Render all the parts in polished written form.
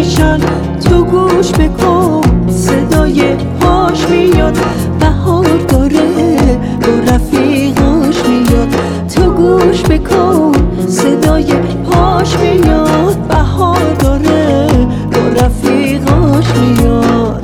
میشن. تو گوش بکن صدای پاش میاد، بهار داره با رفیقاش میاد. تو گوش بکن صدای پاش میاد، بهار داره با رفیقاش میاد.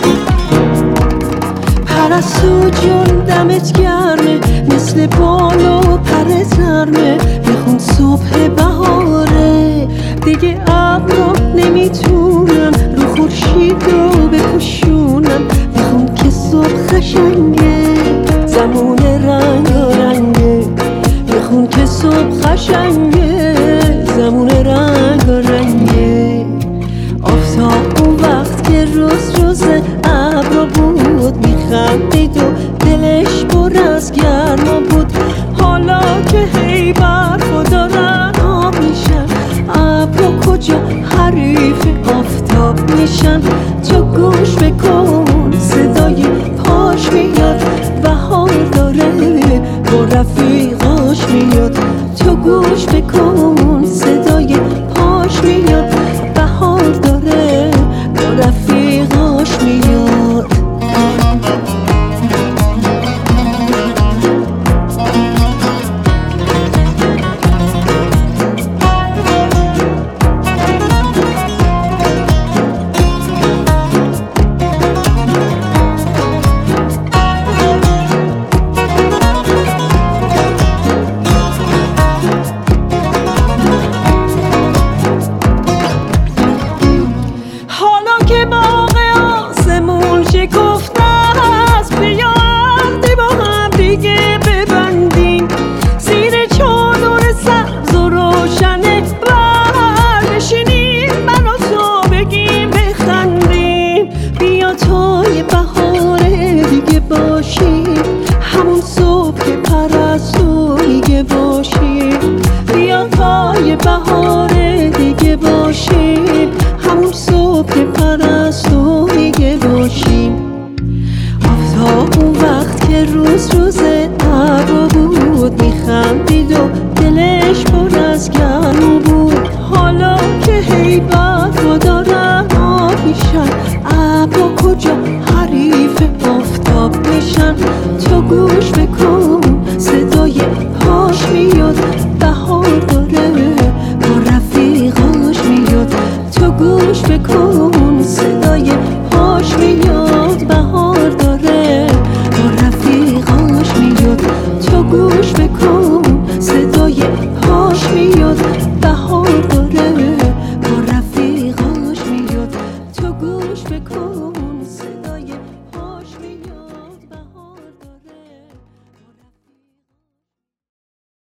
پرستو جون دمت گرمه، مثل بالا پر زرمه. بخون صبح بهاره، دیگه ابرا نمیتونن رو خورشید رو بپوشونن. بخون که صبح قشنگه، زمون رنگارنگه. بخون که صبح قشنگه، زمون رنگارنگه. آفتاب اون وقت که روز ابرا بود، میخندید و دلش پر از گرما بود. حالا که هی برفا دارن آب میشن، ابرا کجا حریف آفتاب میشن. تو گوش بکن صدای پاش میاد، بهار داره با رفیقاش میاد. تو گوش بکن صدای پاش میاد، بهار داره با رفیقاش میاد. همون صبح که پرستو میگه باشیم، بیا پای بهار دیگه باشیم. همون صبح که پرستو میگه باشیم. آفتاب اون وقت که روز ابرا بود، میخندید و دلش پر از گرما بود. حالا که هی برفا دارن آب میشن، ابرا کجا حریف آفتاب میشن. تو گوش بکن صدای پاش میاد، بهار داره با رفیقاش میاد. تو گوش بکن صدای پاش میاد.